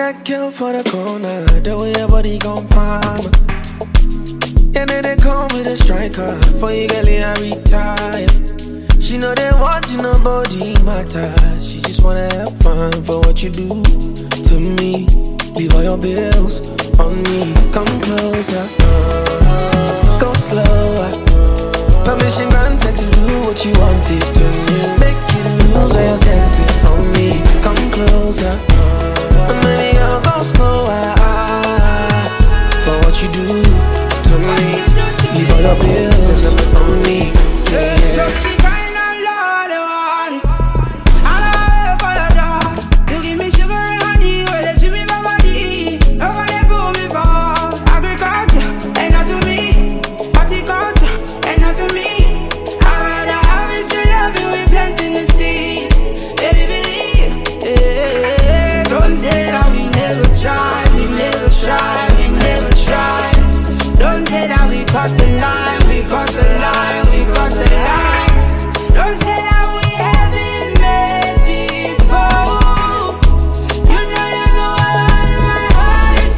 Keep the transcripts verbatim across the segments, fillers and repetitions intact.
that girl for the corner, the way your body gon' find me. And then they call me the striker, for you girl I retire. She know they watching nobody matter. She just wanna have fun for what you do to me. Leave all your bills on me. Come closer, go slower. Permission granted to do what you wanted. Make you lose all your senses on me. Come closer, and maybe I'll go slower. For what you do to me, leave all your bills on me. Yeah, yeah. Cross the line, we cross the line, we cross the line. Don't say that we haven't met before. You know you're the one, my heart is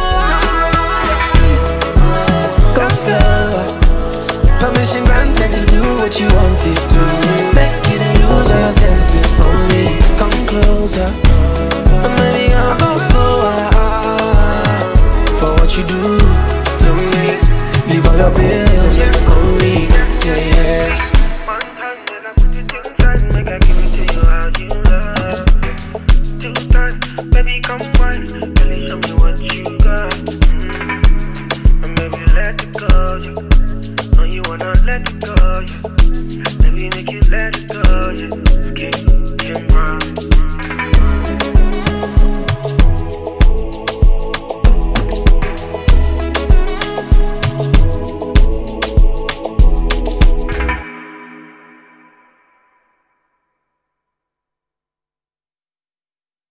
still Go slower. Permission granted to do what you wanted to. Make you to lose all your senses on me. Come closer, and maybe I'll go slower. For what you do to me, leave all your bills on me, yeah, yeah. One time when I put it two times, make I give it to you how you love. Two times, baby come wine, really show me what you got. Mm-hmm. And maybe let it go, yeah. Oh, you wanna let it go, yeah. Maybe make you let it go, yeah. Okay.